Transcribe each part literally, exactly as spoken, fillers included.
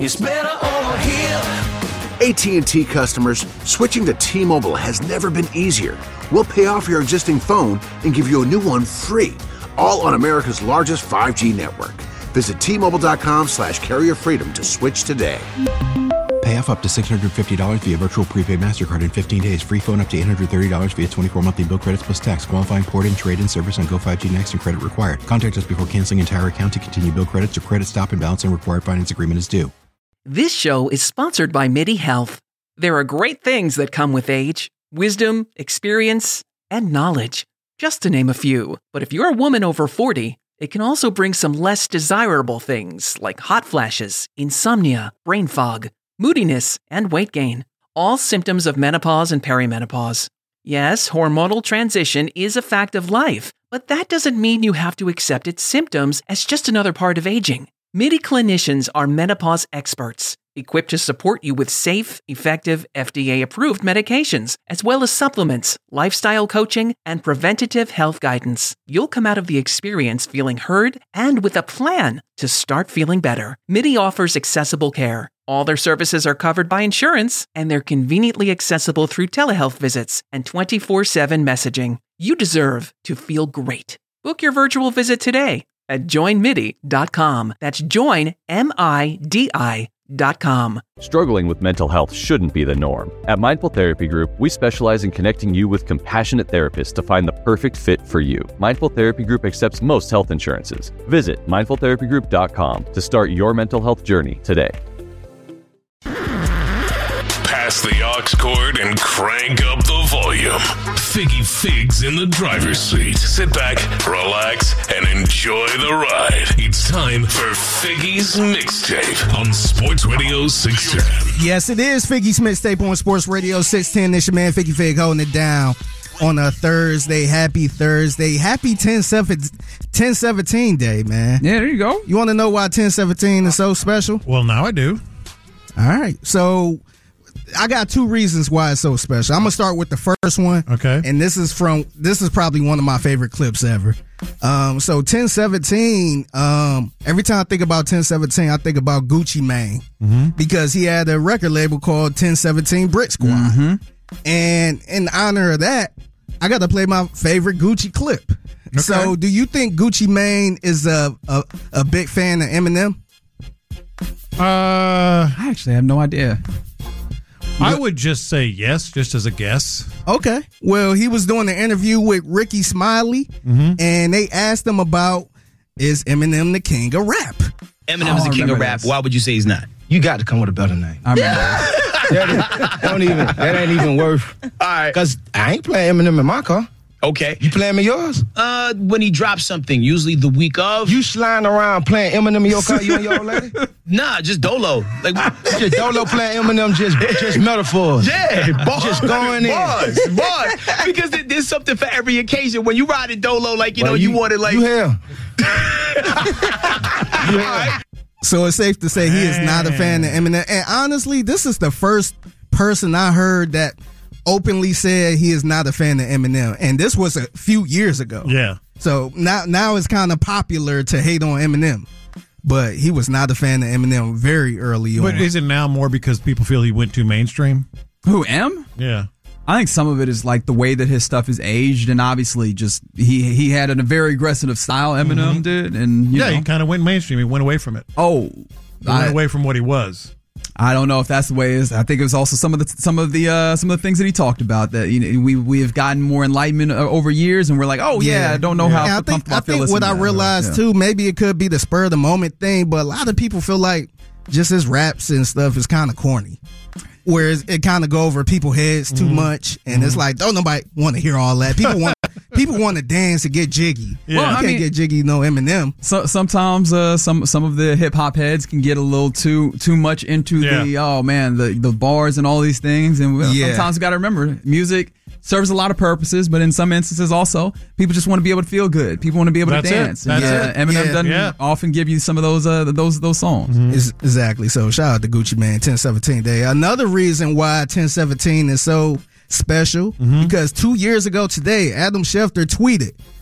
It's better over here. A T and T customers, switching to T-Mobile has never been easier. We'll pay off your existing phone and give you a new one free, all on America's largest five G network. Visit T-Mobile.com slash carrier freedom to switch today. Pay off up to six hundred fifty dollars via virtual prepaid MasterCard in fifteen days. Free phone up to eight hundred thirty dollars via twenty-four monthly bill credits plus tax. Qualifying port and trade-in service on Go five G Next and credit required. Contact us before canceling entire account to continue bill credits or credit stop and balance and required finance agreement is due. This show is sponsored by MIDI Health. There are great things that come with age. Wisdom, experience, and knowledge. Just to name a few. But if you're a woman over forty, it can also bring some less desirable things like hot flashes, insomnia, brain fog, moodiness, and weight gain. All symptoms of menopause and perimenopause. Yes, hormonal transition is a fact of life, but that doesn't mean you have to accept its symptoms as just another part of aging. MIDI clinicians are menopause experts, equipped to support you with safe, effective, F D A-approved medications, as well as supplements, lifestyle coaching, and preventative health guidance. You'll come out of the experience feeling heard and with a plan to start feeling better. MIDI offers accessible care. All their services are covered by insurance, and they're conveniently accessible through telehealth visits and twenty-four seven messaging. You deserve to feel great. Book your virtual visit today at join midi dot com. That's join, M I D I dot com. Struggling with mental health shouldn't be the norm. At Mindful Therapy Group, we specialize in connecting you with compassionate therapists to find the perfect fit for you. Mindful Therapy Group accepts most health insurances. Visit mindful therapy group dot com to start your mental health journey today. Pass the aux cord and crank up the volume. Figgy Figs in the driver's seat. Sit back, relax, and enjoy the ride. It's time for Figgy's Mixtape on Sports Radio six ten. Yes, it is Figgy's Mixtape on Sports Radio six ten. It's your man Figgy Fig holding it down on a Thursday. Happy Thursday. Happy ten seventeen day, man. Yeah, there you go. You want to know why ten seventeen is so special? Well, now I do. All right. So I got two reasons why it's so special. I'm going to start with the first one. Okay. And this is from, this is probably one of my favorite clips ever. Um, so ten seventeen, um, every time I think about ten seventeen, I think about Gucci Mane, mm-hmm. because he had a record label called ten seventeen Brick Squad. Mm-hmm. And in honor of that, I got to play my favorite Gucci clip. Okay. So do you think Gucci Mane is a, a, a big fan of Eminem? Uh, I actually have no idea. I would just say yes, just as a guess. Okay. Well, he was doing an interview with Ricky Smiley, mm-hmm. and they asked him about, is Eminem the king of rap? Eminem is oh, the king of rap. this. Why would you say he's not? You got to come with a better name. I remember that, don't even, that ain't even worth. All right. Because I ain't playing Eminem in my car. Okay. You playing me yours? Uh, when he drops something, usually the week of. You sliding around playing Eminem in your car, you and your old lady? Nah, just Dolo. Like just Dolo playing Eminem, just just metaphors. Yeah, bars, just going bars, in. Bars, because there's something for every occasion. When you ride a Dolo, like you well, know, you, you wanted like. You hell. you hell. So it's safe to say he is not a fan of Eminem. And honestly, this is the first person I heard that openly said he is not a fan of Eminem, and this was a few years ago. Yeah. So now, now it's kind of popular to hate on Eminem, but he was not a fan of Eminem very early on. But is it now more because people feel he went too mainstream? Who, M? Yeah. I think some of it is like the way that his stuff is aged, and obviously just he he had a very aggressive style. Eminem mm-hmm. did, and you yeah, know. he kind of went mainstream. He went away from it. Oh, he I, went away from what he was. I don't know if that's the way it is. I think it was also some of the some of the uh, some of the things that he talked about that you know we we have gotten more enlightenment over years, and we're like, oh yeah, yeah I don't know yeah. how. I think I, I think feel what I realized yeah. too, maybe it could be the spur of the moment thing, but a lot of people feel like just his raps and stuff is kind of corny. Whereas it kind of go over people's heads too mm-hmm. much, and mm-hmm. it's like, don't nobody want to hear all that. People want people want to dance and get jiggy. Yeah. Well, you I can't mean, get jiggy, no Eminem. So sometimes uh, some some of the hip hop heads can get a little too too much into yeah. the oh man the the bars and all these things, and yeah. sometimes we got to remember music serves a lot of purposes, but in some instances also people just want to be able to feel good. People want to be able That's to dance. It. That's yeah, it. Eminem yeah. doesn't yeah. often give you some of those uh, those those songs. Mm-hmm. Exactly. So shout out to Gucci Mane, ten seventeen day. Another reason why ten seventeen is so special mm-hmm. because two years ago today, Adam Schefter tweeted,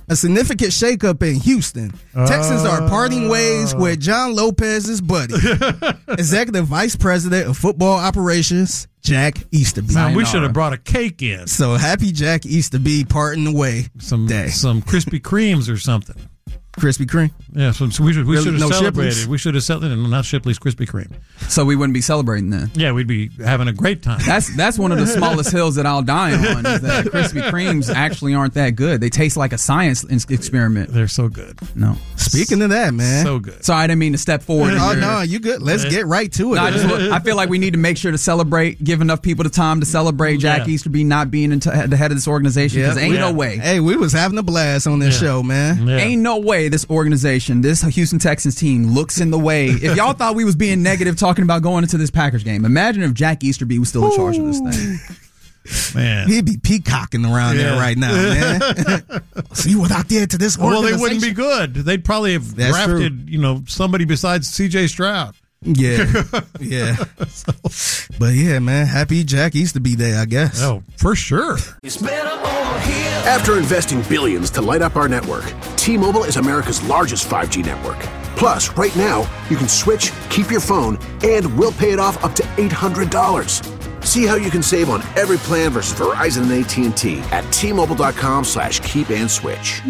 A significant shakeup in Houston. Uh, Texans are parting ways with John Lopez's buddy, Executive Vice President of Football Operations, Jack Easterby. Man, we should have brought a cake in. So happy Jack Easterby parting away. Some day. Some Krispy Kremes or something. Krispy Kreme? Yeah, so, so we should we really? should have no celebrated. Shipley's? We should have celebrated, not Shipley's Krispy Kreme. So we wouldn't be celebrating then. Yeah, we'd be having a great time. That's that's one of the smallest hills that I'll die on. Is that Krispy Kremes actually aren't that good. They taste like a science experiment. They're so good. No. Speaking of that, man. So good. Sorry, I didn't mean to step forward. Oh no, you good? Let's get right to it. No, I, just, I feel like we need to make sure to celebrate, give enough people the time to celebrate Jack yeah. Easterby not being into, the head of this organization. Because yeah. ain't yeah. no way. Hey, we was having a blast on this yeah. show, man. Yeah. Ain't no way this organization, this Houston Texans team looks in the way. If y'all thought we was being negative talking about going into this Packers game, imagine if Jack Easterby was still in charge of this thing. Man, he'd be peacocking around yeah. there right now, man. See what I did to this organization. Well, they wouldn't be good. They'd probably have That's drafted, true. you know, somebody besides C J Stroud. Yeah, yeah. so. But yeah, man, happy Jack Easterby Day, I guess. Oh, for sure. It's better over here. After investing billions to light up our network, T-Mobile is America's largest five G network. Plus, right now, you can switch, keep your phone, and we'll pay it off up to eight hundred dollars. See how you can save on every plan versus Verizon and A T and T at T-Mobile.com slash keep and switch.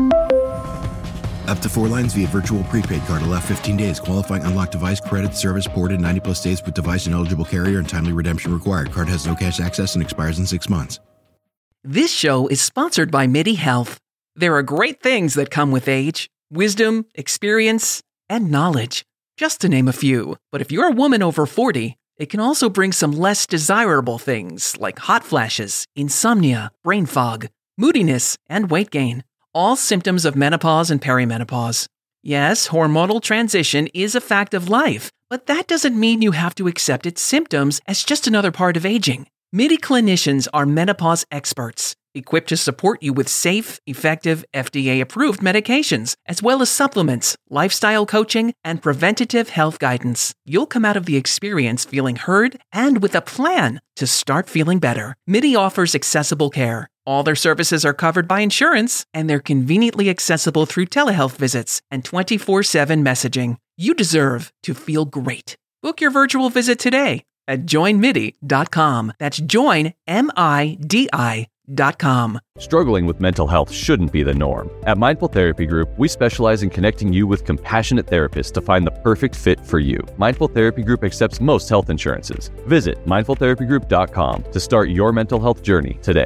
Up to four lines via virtual prepaid card. Allow fifteen days. Qualifying unlocked device credit service ported ninety plus days with device and eligible carrier and timely redemption required. Card has no cash access and expires in six months. This show is sponsored by MIDI Health. There are great things that come with age. Wisdom, experience, and knowledge. Just to name a few. But if you're a woman over forty, it can also bring some less desirable things like hot flashes, insomnia, brain fog, moodiness, and weight gain. All symptoms of menopause and perimenopause. Yes, hormonal transition is a fact of life, but that doesn't mean you have to accept its symptoms as just another part of aging. MIDI clinicians are menopause experts, equipped to support you with safe, effective, F D A-approved medications, as well as supplements, lifestyle coaching, and preventative health guidance. You'll come out of the experience feeling heard and with a plan to start feeling better. MIDI offers accessible care. All their services are covered by insurance, and they're conveniently accessible through telehealth visits and twenty-four seven messaging. You deserve to feel great. Book your virtual visit today at join midi dot com. That's join, M I D I dot com. Struggling with mental health shouldn't be the norm. At Mindful Therapy Group, we specialize in connecting you with compassionate therapists to find the perfect fit for you. Mindful Therapy Group accepts most health insurances. Visit mindful therapy group dot com to start your mental health journey today.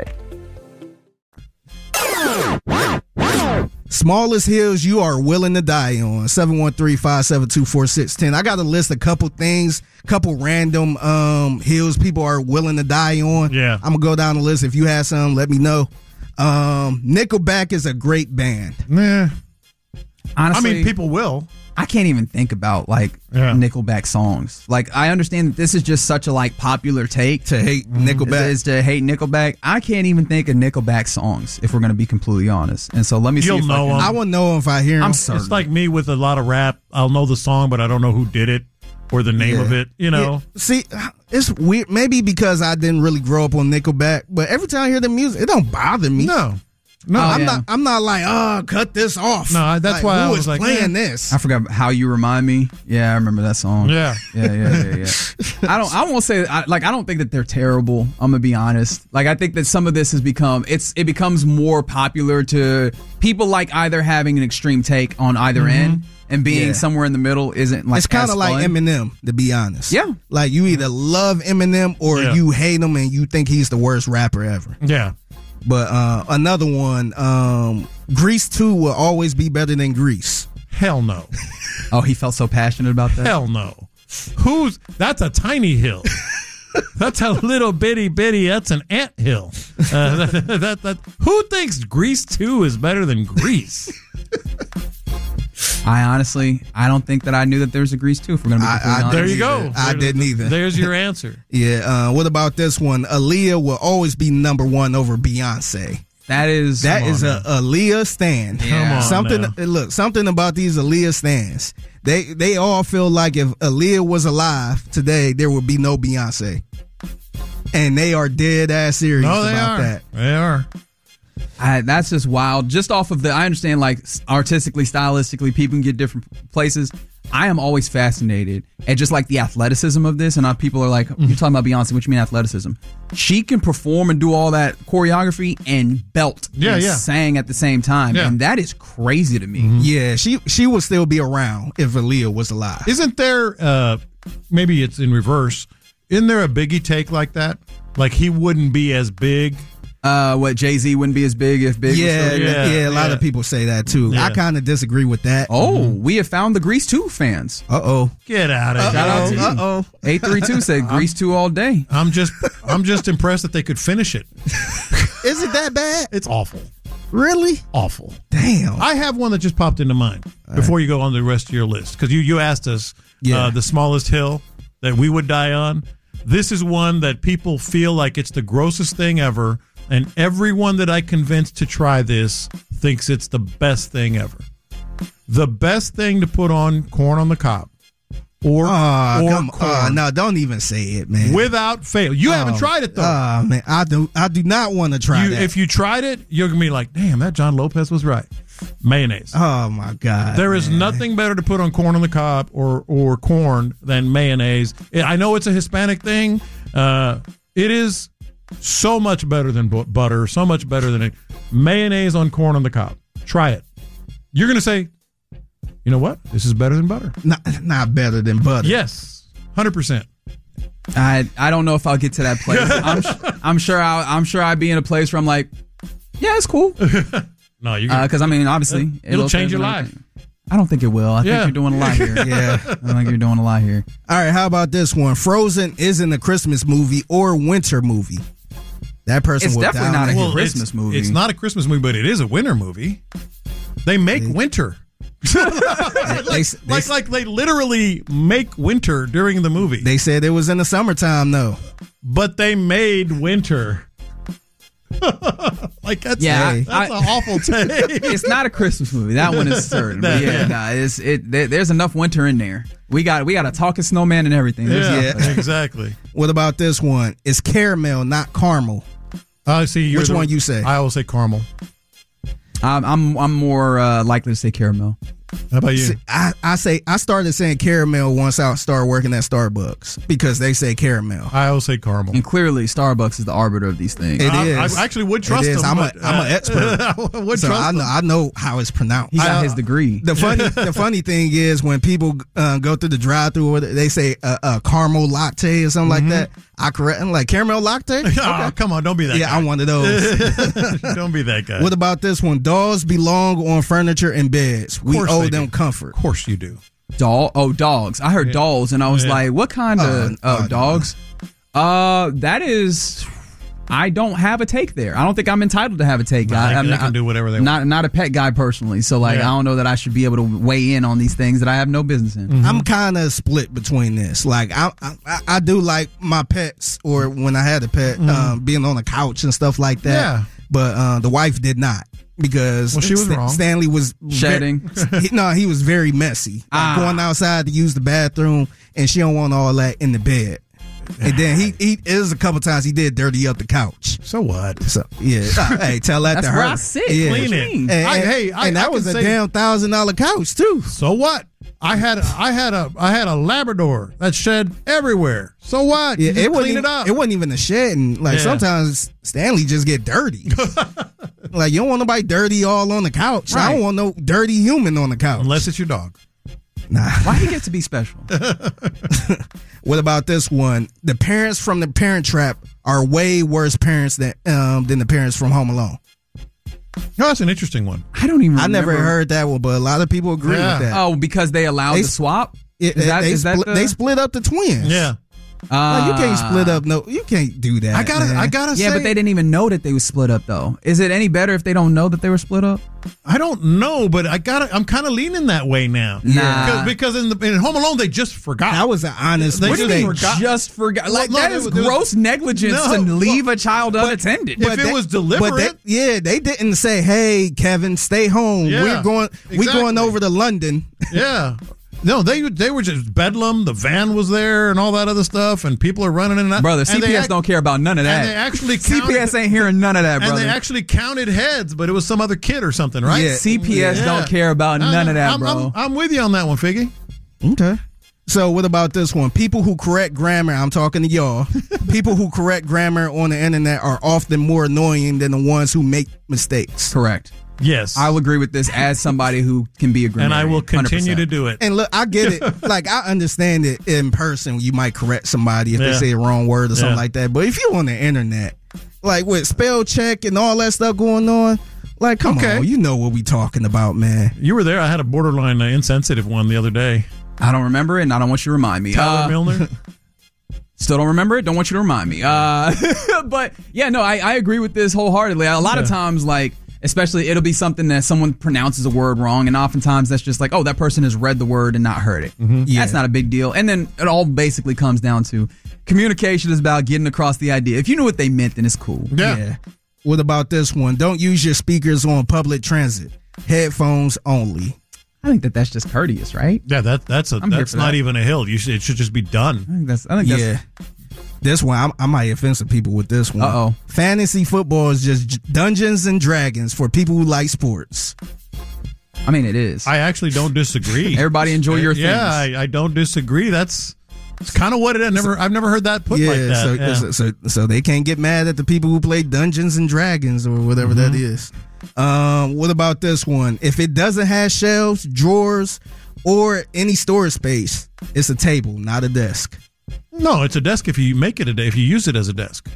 Smallest hills you are willing to die on. seven one three, five seven two, four six one zero. I got to list a couple things, couple random um, hills people are willing to die on. Yeah. I'm going to go down the list. If you have some, let me know. Um, Nickelback is a great band. Nah. Honestly, I mean, people will. I can't even think about like yeah. Nickelback songs. Like, I understand that this is just such a like popular take to hate Nickelback. Is to hate Nickelback. I can't even think of Nickelback songs if we're going to be completely honest. And so let me You'll see. If know I, can, I won't know if I hear them. I'm certain. It's like me with a lot of rap. I'll know the song, but I don't know who did it or the name yeah. of it. You know. Yeah. See, it's weird. Maybe because I didn't really grow up on Nickelback, but every time I hear the music, it don't bother me. No. No, oh, I'm yeah. not. I'm not like, oh, cut this off. No, that's like, why who I was is like, playing yeah. this. I forgot how you remind me. Yeah, I remember that song. Yeah, yeah, yeah, yeah. yeah. I don't. I won't say I, like I don't think that they're terrible. I'm gonna be honest. Like I think that some of this has become it's it becomes more popular to people like either having an extreme take on either mm-hmm. end and being yeah. somewhere in the middle isn't like. It's kind as of like fun. Eminem, to be honest. Yeah, like you either love Eminem or yeah. you hate him and you think he's the worst rapper ever. Yeah. But uh, another one, um, Grease two will always be better than Grease. Hell no. Oh, he felt so passionate about that? Hell no. Who's that's a tiny hill. That's a little bitty bitty. That's an ant hill. Uh, that, that, that, who thinks Grease two is better than Grease? I honestly, I don't think that I knew that there was a Grease two. If we're gonna be I, I, honest. there you go. I there, didn't either. There's your answer. Yeah. Uh, what about this one? Aaliyah will always be number one over Beyonce. That is that on, is man. a Aaliyah stand. Yeah. Come on, something. now. Look, something about these Aaliyah stands. They they all feel like if Aaliyah was alive today, there would be no Beyonce, and they are dead ass serious no, they about are. that. They are. I, that's just wild. Just off of the, I understand like artistically, stylistically, people can get different places. I am always fascinated at just like the athleticism of this. And people are like, you're talking about Beyonce, what you mean athleticism? She can perform and do all that choreography and belt yeah, and yeah. sang at the same time. Yeah. And that is crazy to me. Mm-hmm. Yeah, she she would still be around if Aaliyah was alive. Isn't there, uh, maybe it's in reverse, isn't there a Biggie take like that? Like he wouldn't be as big. Uh, what, Jay-Z wouldn't be as big if Big yeah, was still yeah, yeah, a lot yeah. of people say that too. Yeah. I kind of disagree with that. Oh, mm-hmm. we have found the Grease two fans. Uh-oh. Get out of here. Shout out to you. Uh-oh. eight three two said Grease two all day. I'm just I'm just impressed that they could finish it. Is it that bad? It's awful. Really? Awful. Damn. I have one that just popped into mind before you go on the rest of your list. Because you, you asked us Yeah. uh, the smallest hill that we would die on. This is one that people feel like it's the grossest thing ever. And everyone that I convinced to try this thinks it's the best thing ever. The best thing to put on corn on the cob. Or, Oh, or come corn. on. No, don't even say it, man. Without fail. You haven't Oh, tried it, though. Oh, man. I do I do not want to try You- that. if you tried it, you're going to be like, damn, that John Lopez was right. Mayonnaise. Oh, my God. There is man. nothing better to put on corn on the cob or or corn than mayonnaise. I know it's a Hispanic thing. Uh, it is so much better than bu- butter, so much better than it. Mayonnaise on corn on the cob. Try it. You're going to say, you know what? This is better than butter. Not, not better than butter. Yes, one hundred percent. I I don't know if I'll get to that place. I'm I'm sure I'll, I'm sure I'd be in a place where I'm like, yeah, it's cool. No, you Because uh, I mean, obviously, it'll change your life. I don't think it will. I Yeah. think you're doing a lot here. Yeah. I think you're doing a lot here. All right, how about this one? Frozen isn't a Christmas movie or winter movie. That person It's will definitely down not a that. Well, Christmas it's, movie. It's not a Christmas movie, but it is a winter movie. They make winter. like, they- like, they- like they literally make winter during the movie. They said it was in the summertime, though. But they made winter. Like that's Yeah, that's I- an awful take. It's not a Christmas movie. That one is certain. But That- yeah, yeah. nah, it's it. There, there's enough winter in there. We got we got a talking snowman and everything. There's Yeah, enough of that. exactly. What about this one? It's caramel, not caramel. I see. You're Which the- one you say? I always say caramel. I'm I'm I'm more uh, likely to say caramel. How about you? See, I, I say I started saying caramel once I started working at Starbucks because they say caramel. I always say caramel. And clearly, Starbucks is the arbiter of these things. It I, is. I actually would trust It is. them. I'm, but, a, I'm uh, an expert, I would so trust I know them. I know how it's pronounced. He got I- his degree. The funny, the funny thing is when people uh, go through the drive-through, they say a, a caramel latte or something Mm-hmm. like that. I correct. I'm like caramel latte. Oh, come on! Don't be that. Yeah, guy. I'm one of those. Don't be that guy. What about this one? Dolls belong on furniture and beds. We course owe they them do. comfort. Of course you do. Doll. Oh, dogs. I heard dolls, and I was Yeah. like, "What kind of Uh, oh, uh, dogs?" Uh, that is. I don't have a take there. I don't think I'm entitled to have a take. No, I, they- I'm they not, can do whatever they not, Not a pet guy personally, so like Yeah. I don't know that I should be able to weigh in on these things that I have no business in. Mm-hmm. I'm kind of split between this. Like I, I, I do like my pets, or when I had a pet, um, being on the couch and stuff like that. Mm-hmm. Yeah. But uh, the wife did not because Well, she was St- wrong. Stanley was Shedding. Very, he, no, he was very messy. Like Ah. going outside to use the bathroom, and she don't want all that in the bed. And then he, he it was a couple times he did dirty up the couch. So what? So yeah, Uh, hey, tell that That's to her. where I sit. Yeah. What do you Clean it. mean? And, I- and- hey, I- and that I was can a say- damn thousand dollar couch too. So what? I had I had a I had a Labrador that shed everywhere. So what? You Yeah, just it wasn't clean even, it up. it wasn't even a shed, and like Yeah. sometimes Stanley just get dirty. Like you don't want nobody dirty all on the couch. I Right. don't want no dirty human on the couch. Unless it's your dog. Nah. Why do you get to be special? What about this one? The parents from The Parent Trap are way worse parents than um than the parents from Home Alone. No, that's an interesting one. I don't even. I never remember. heard that one, but a lot of people agree Yeah. with that. Oh, because they allowed They the s- swap. It- Is that- they, is that split, the- they split up the twins. Yeah. Like, you can't Ah. split up. No, you can't do that. I gotta man. I gotta Yeah, say but they didn't even know that they were split up, though. Is it any better if they don't know that they were split up? I don't know, but I gotta I'm kinda leaning that way now. Nah. Because, because in the in Home Alone they just forgot. That was an honest They What do you mistake. mean? forgot- Just forgot? Like Well, no, that there is was- there was- gross negligence No, to leave well, a child unattended. if it was deliberate- But they, yeah, they didn't say, "Hey, Kevin, stay home. Yeah, we're going. We're going exactly. over to London." Yeah. No, they they were just bedlam. The van was there and all that other stuff, and people are running in and out. Brother, C P S act- don't care about none of that. And they actually C P S counted, ain't hearing none of that, brother. And they actually counted heads, but it was some other kid or something, right? Yeah, C P S yeah. don't care about no, none no, of that, I'm, bro. I'm, I'm with you on that one, Figgy. Okay. So what about this one? People who correct grammar, I'm talking to y'all. People who correct grammar on the internet are often more annoying than the ones who make mistakes. Correct. Yes. I'll agree with this as somebody who can be a grammarian. And I will continue one hundred percent to do it. And look, I get it. Like, I understand it in person. You might correct somebody if yeah. they say a wrong word or something yeah. like that. But if you're on the internet, like with spell check and all that stuff going on, like, come okay. on, you know what we talking about, man. You were there. I had a borderline uh, insensitive one the other day. I don't remember it, and I don't want you to remind me. Tyler uh, Milner? Still don't remember it. Don't want you to remind me. Uh, but, yeah, no, I, I agree with this wholeheartedly. A lot yeah. of times, like, especially it'll be something that someone pronounces a word wrong, and oftentimes that's just like, oh, that person has read the word and not heard it. Mm-hmm. Yeah. That's not a big deal. And then it all basically comes down to communication is about getting across the idea. If you knew what they meant, then it's cool. Yeah. yeah. What about this one? Don't use your speakers on public transit. Headphones only. I think that that's just courteous, right? Yeah, that that's a, that's not that. even a hill. You should, it should just be done. I think that's. I think yeah. That's, this one, I, I might offend some people with this one. Uh oh. Fantasy football is just Dungeons and Dragons for people who like sports. I mean, it is. I actually don't disagree. Everybody enjoy your things. Yeah, I, I don't disagree. That's it's kind of what it is. Never, I've never heard that put yeah, like that. So, yeah. so, so, so they can't get mad at the people who play Dungeons and Dragons or whatever mm-hmm. that is. Um, what about this one? If it doesn't have shelves, drawers, or any storage space, it's a table, not a desk. No, it's a desk if you make it a day, if you use it as a desk.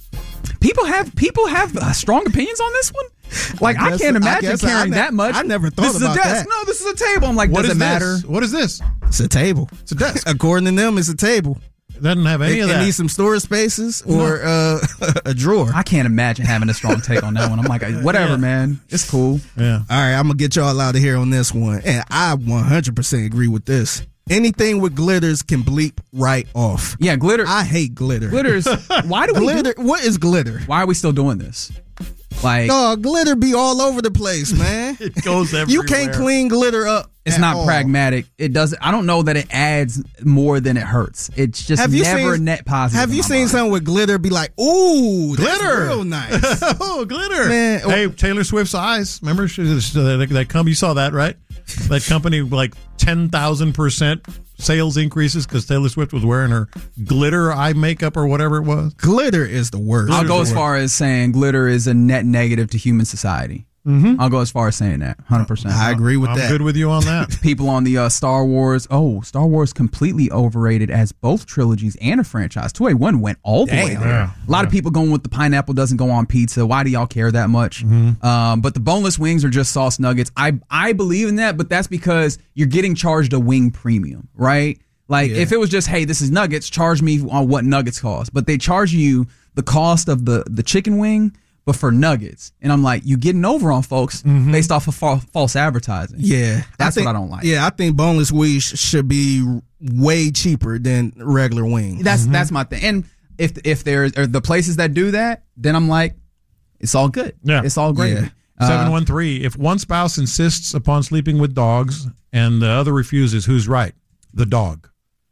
People have people have uh, strong opinions on this one. Like I, guess, I can't imagine I carrying I ne- that much. I never thought this about is a desk. that. No, this is a table. I'm like, what does it matter? This? What is this? It's a table. It's a desk. According to them, it's a table. It doesn't have any it, of that. It needs some storage spaces or no. uh, a drawer. I can't imagine having a strong take on that one. I'm like, whatever, yeah. man. It's cool. Yeah. All right, I'm gonna get y'all out of here on this one, and I one hundred percent agree with this. Anything with glitters can bleep right off. Yeah, glitter. I hate glitter. Glitters. Why do we glitter? Do- what is glitter? Why are we still doing this? Like, no, glitter be all over the place, man. It goes everywhere. You can't clean glitter up. It's not all. pragmatic. It does. I don't know that it adds more than it hurts. It's just have you never seen, net positive. Have you seen mind. something with glitter be like, ooh, glitter, real nice. Oh, glitter. Man, hey, Taylor Swift's eyes. Remember she, that, that company? You saw that, right? That company like ten thousand percent sales increases because Taylor Swift was wearing her glitter eye makeup or whatever it was. Glitter is the worst. I'll go as far as saying glitter is a net negative to human society. Mm-hmm. I'll go as far as saying that, one hundred percent. I agree with I'm that. I'm good with you on that. People on the uh, Star Wars, oh, Star Wars completely overrated as both trilogies and a franchise. two A one went all the Damn. way there. Yeah. A lot yeah. of people going with the pineapple doesn't go on pizza. Why do y'all care that much? Mm-hmm. Um, but the boneless wings are just sauce nuggets. I, I believe in that, but that's because you're getting charged a wing premium, right? Like, yeah. if it was just, hey, this is nuggets, charge me on what nuggets cost. But they charge you the cost of the, the chicken wing, but for nuggets. And I'm like, you getting over on folks mm-hmm. based off of fa- false advertising. Yeah. That's I think, what I don't like. Yeah, I think boneless wings should be way cheaper than regular wings. That's mm-hmm. that's my thing. And if if there's are the places that do that, then I'm like, it's all good. Yeah. It's all great. Yeah. seven one three, if one spouse insists upon sleeping with dogs and the other refuses, who's right? The dog.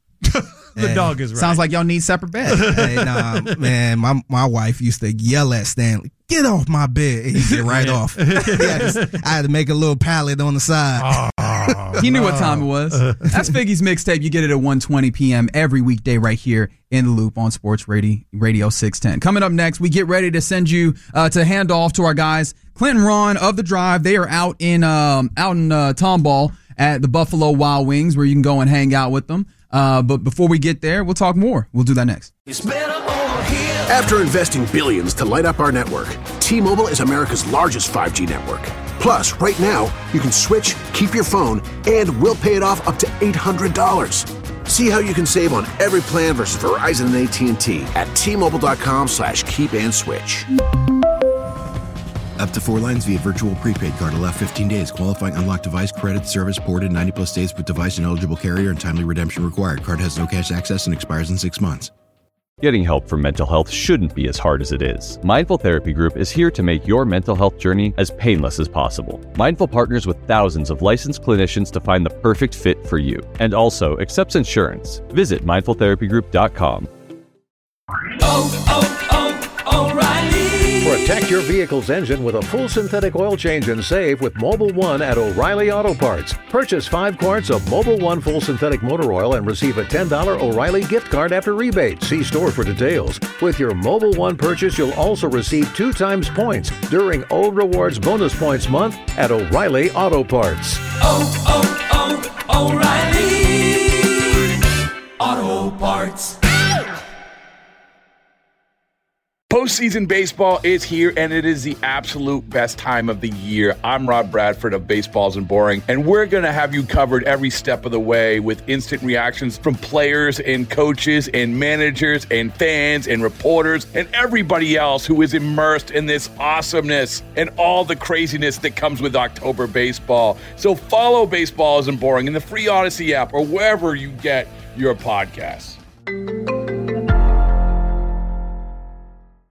The hey, dog is right. Sounds like y'all need separate beds. Hey, nah, man, my my wife used to yell at Stanley, "Get off my bed!" And he'd get right off. Had to, I had to make a little pallet on the side. Oh, he knew what time it was. That's Figgy's Mixtape. You get it at one twenty p.m. every weekday right here in the Loop on Sports Radio, Radio six ten. Coming up next, we get ready to send you uh, to hand off to our guys, Clint and Ron of The Drive. They are out in um, out in uh, Tomball at the Buffalo Wild Wings, where you can go and hang out with them. Uh, but before we get there, we'll talk more. We'll do that next. It's better over here. After investing billions to light up our network, T-Mobile is America's largest five G network. Plus, right now, you can switch, keep your phone, and we'll pay it off up to eight hundred dollars. See how you can save on every plan versus Verizon and A T and T at T-Mobile.com slash keep and switch. Up to four lines via virtual prepaid card. Allow fifteen days. Qualifying unlocked device credit service ported ninety plus days with device and eligible carrier and timely redemption required. Card has no cash access and expires in six months. Getting help for mental health shouldn't be as hard as it is. Mindful Therapy Group is here to make your mental health journey as painless as possible. Mindful partners with thousands of licensed clinicians to find the perfect fit for you, and also accepts insurance. Visit mindful therapy group dot com. Oh, oh, oh, O'Reilly. Protect your vehicle's engine with a full synthetic oil change and save with Mobil one at O'Reilly Auto Parts. Purchase five quarts of Mobil one full synthetic motor oil and receive a ten dollars O'Reilly gift card after rebate. See store for details. With your Mobil one purchase, you'll also receive two times points during O Rewards Bonus Points Month at O'Reilly Auto Parts. Oh, oh, oh, O'Reilly Auto Parts. Postseason baseball is here, and it is the absolute best time of the year. I'm Rob Bradford of Baseballs and Boring, and we're going to have you covered every step of the way with instant reactions from players and coaches and managers and fans and reporters and everybody else who is immersed in this awesomeness and all the craziness that comes with October baseball. So follow Baseballs and Boring in the free Odyssey app or wherever you get your podcasts.